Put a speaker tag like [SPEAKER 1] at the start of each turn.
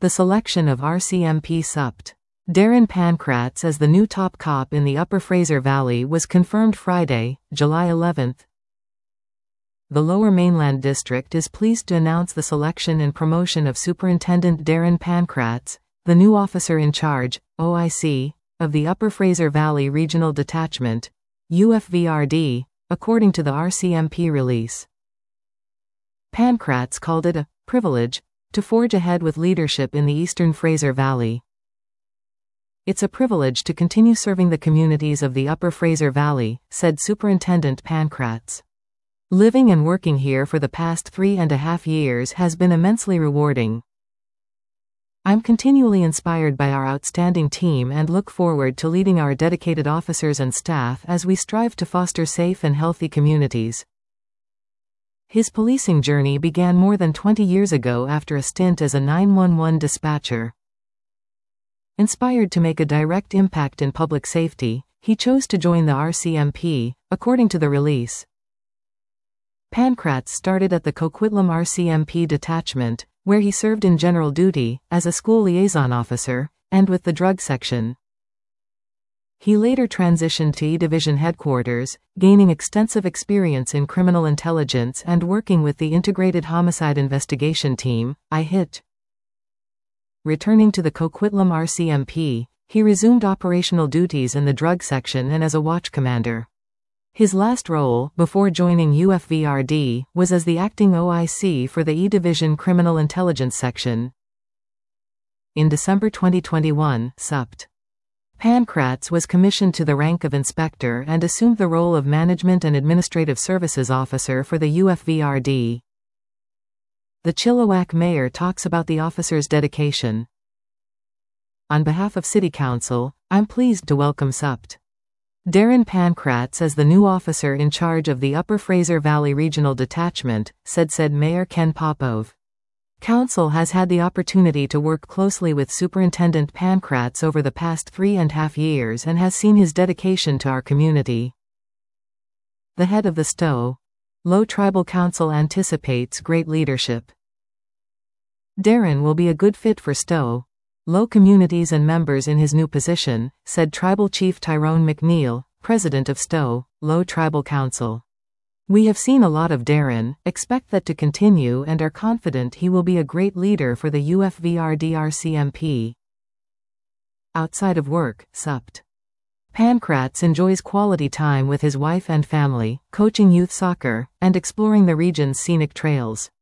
[SPEAKER 1] The selection of RCMP Supt. Darren Pankratz as the new top cop in the Upper Fraser Valley was confirmed Friday, July 11. The Lower Mainland District is pleased to announce the selection and promotion of Superintendent Darren Pankratz, the new officer in charge, OIC, of the Upper Fraser Valley Regional Detachment, UFVRD, according to the RCMP release. Pankratz called it a privilege to forge ahead with leadership in the Eastern Fraser Valley. It's a privilege to continue serving the communities of the Upper Fraser Valley, said Superintendent Pankratz. Living and working here for the past 3.5 years has been immensely rewarding. I'm continually inspired by our outstanding team and look forward to leading our dedicated officers and staff as we strive to foster safe and healthy communities. His policing journey began more than 20 years ago after a stint as a 911 dispatcher. Inspired to make a direct impact in public safety, he chose to join the RCMP, according to the release. Pankratz started at the Coquitlam RCMP detachment, where he served in general duty, as a school liaison officer, and with the drug section. He later transitioned to E Division headquarters, gaining extensive experience in criminal intelligence and working with the Integrated Homicide Investigation Team, IHIT. Returning to the Coquitlam RCMP, he resumed operational duties in the drug section and as a watch commander. His last role, before joining UFVRD, was as the acting OIC for the E Division Criminal Intelligence Section. In December 2021, Supt. Pankratz was commissioned to the rank of inspector and assumed the role of Management and Administrative Services Officer for the UFVRD. The Chilliwack Mayor talks about the officer's dedication. On behalf of City Council, I'm pleased to welcome Supt. Darren Pankratz as the new officer in charge of the Upper Fraser Valley Regional Detachment, said Mayor Ken Popove. Council has had the opportunity to work closely with Superintendent Pankratz over the past 3.5 years and has seen his dedication to our community. The head of the Stowe Low Tribal Council anticipates great leadership. Darren will be a good fit for Stowe Low communities and members in his new position, said Tribal Chief Tyrone McNeil, President of Stowe Low Tribal Council. We have seen a lot of Darren, expect that to continue and are confident he will be a great leader for the UFVRD RCMP. Outside of work, Supt. Pankratz enjoys quality time with his wife and family, coaching youth soccer, and exploring the region's scenic trails.